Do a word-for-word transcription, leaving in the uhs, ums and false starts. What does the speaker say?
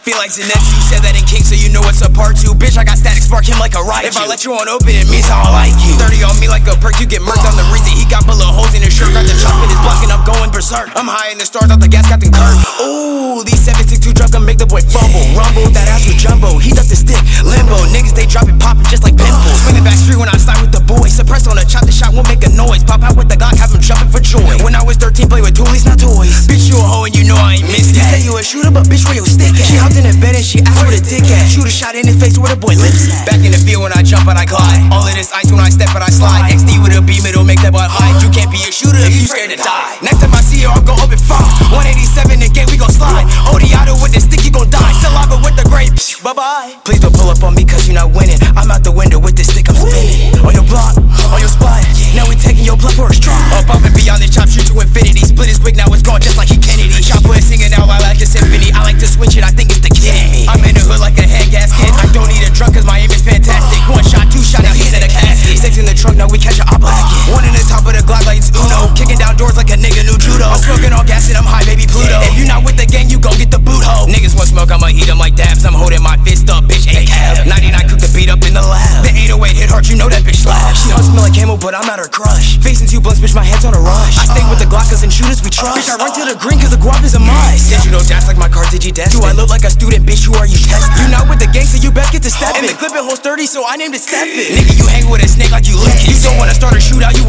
Feel like Zanetsi said that in King, so you know it's a part two. Bitch, I got static, spark him like a riot. If I let you on open, it means I don't like you. thirty on me like a perk, you get murked on the reason. He got bullet holes in his shirt, got the chop in his block, and I'm going berserk. I'm high in the stars, out the gas, got the curve. Ooh, these seven six two drunk, make the boy fumble. Rumble, that ass with jumbo. He ducked the stick, limbo. Niggas, they drop it, poppin' just like pimples. Swing the back street when I slide with the boys. Suppressed on a chop, the shot won't make a noise. Pop out with the Glock, have him jumping for joy. When I was thirteen, play with toolies, not toys. Bitch, you a hoe and you know I ain't missed that. You say you a shooter, but bitch, where your stick at? She hopped in the bed and she asked where the dick at. Shoot a shot in his face where the boy lips at. Back in the field when I jump and I glide. All of this ice when I step and I slide. X D with a beam, it'll make that boy hide. You can't be a shooter if you scared to die. Next time I see you, I'll go open fire. one eighty-seven again, we gon' slide. Odiado with the stick, you gon' die. Saliva with the grape, bye bye. Please don't pull up on me cause you're not winning. I'm out the window with this stick, I'm spinning. On your block, on your spot. Now we taking your blood for a straw. Up, up and beyond this chop, shoot to infinity. Split his wig, now it's gone just like he Kennedy. Chopper is singing out loud like a symphony. I like to switch it, I think it's the kid in me. I'm in the hood like a head gasket. I don't need a drunk cause my aim is fantastic. One shot, two shot, now he's in a casket. Six in the trunk, now we catch a blacket. One in the top of the Glock like it's Uno. Kicking down doors like a nigga new judo. I'm smoking on gas and I'm high, baby Pluto. If you not with the gang, you gon' get the boot hoe. Niggas want smoke, I'ma eat them like dabs. I'm holding my fist up, bitch, ain't cab. ninety-nine cook the beat up in the lab. The eight oh eight hit hard, you know that bitch slaps. She don't smell like camo, but I'm at her crush. Facing two blunts, bitch, my head's on a rush. I stay with the Glock cause and shooters we trust. Bitch, I run to the green cause the guap is a must. Did you know that's like my car, did you desk? Do I look like a student, bitch, who are you testing? You not with the gang, so you best get to steppin'. And the clip it holds thirty, so I named it Step It. Nigga, you hang with a snake like you lickin'. You don't wanna start a shootout, you